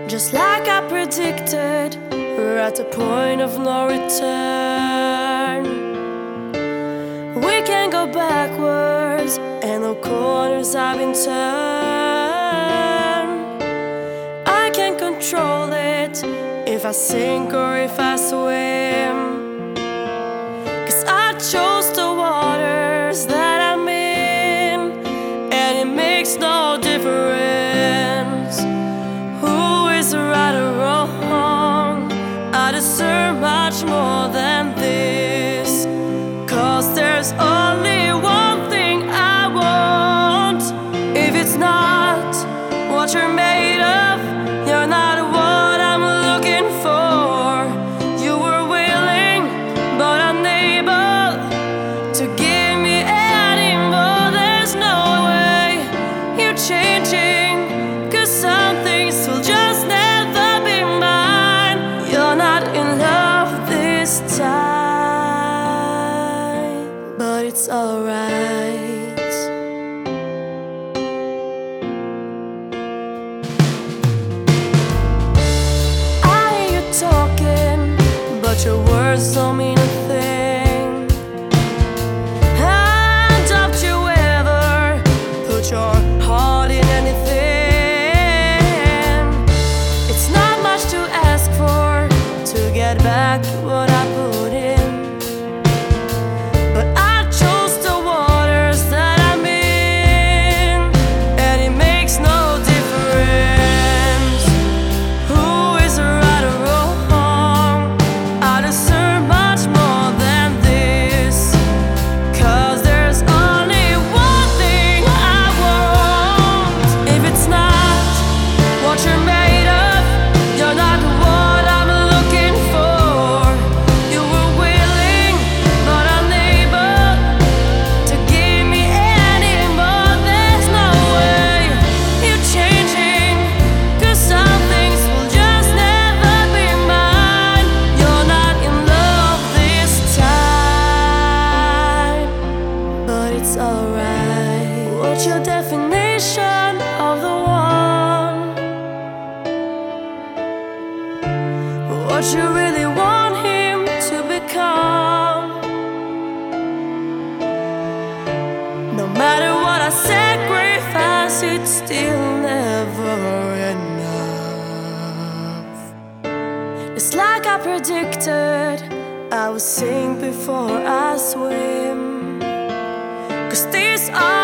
Just like I predicted, we're at the point of no return. We can't go backwards, and no corners have been turned. I can't control it, if I sink or if I swim, 'cause I chose the waters that I'm in, and it makes no difference who is right or wrong. I deserve much more than this, 'cause there's only one thing I want. If it's not what you're made of, you're not what I'm looking for. You were willing but unable to give me any more. There's no way you're changing, 'cause some things will just never be mine. You're not in love this time, but it's alright. I hear you talking, but your words don't mean a thing. And don't you ever put your heart in anything. It's not much to ask for to get back what I put in, but I chose the waters that I'm in, and it makes no difference who is right or wrong. I deserve much more than this, 'cause there's only one thing I want. If it's not what you're made of, you're not what I'm looking for. You were willing but unable to give me any more. There's no way you're changing, 'cause some things will just never be mine. You're not in love this time, but it's alright. What's your definition of the one? What you really want him to become? No matter what I sacrifice, it's still never enough. It's like I predicted, I will sink before I swim, 'cause these are